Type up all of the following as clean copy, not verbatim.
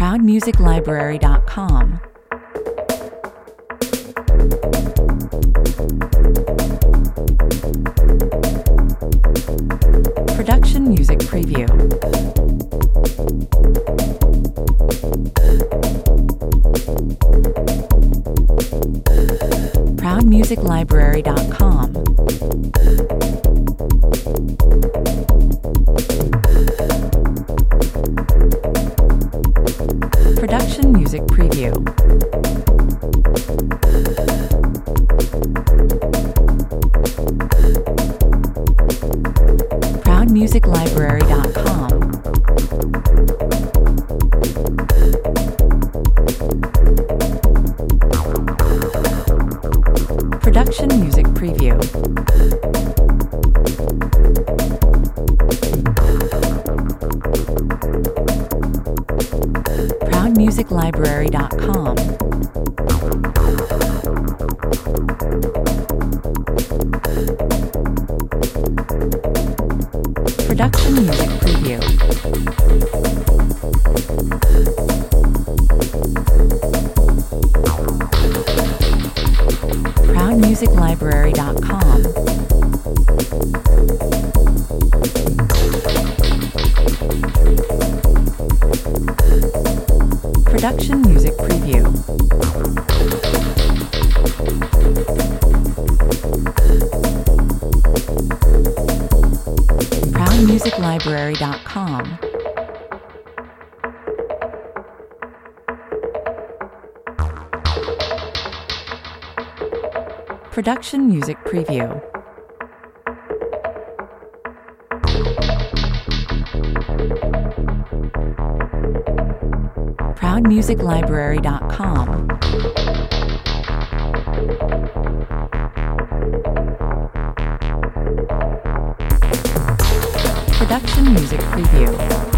ProudMusicLibrary.com. Production Music Preview. ProudMusicLibrary.com. Production Music Preview. ProudMusicLibrary.com. Production Music Preview. ProudMusicLibrary.com. Production Music Preview. ProudMusicLibrary.com. Production Music Preview. ProudMusicLibrary.com. Production Music Preview. ProudMusicLibrary.com. Production Music Preview.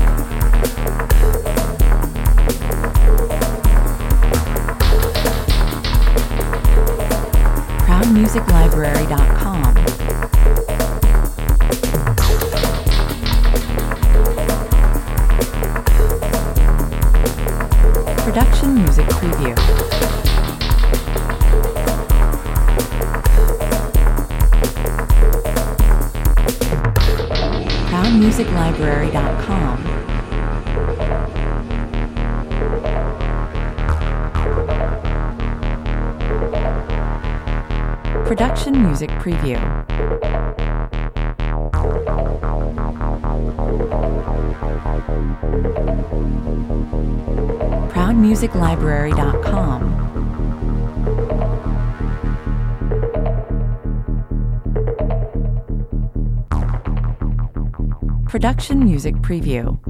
ProudMusicLibrary.com. Production Music Preview. ProudMusicLibrary.com. Production Music Preview. ProudMusicLibrary.com. Production Music Preview.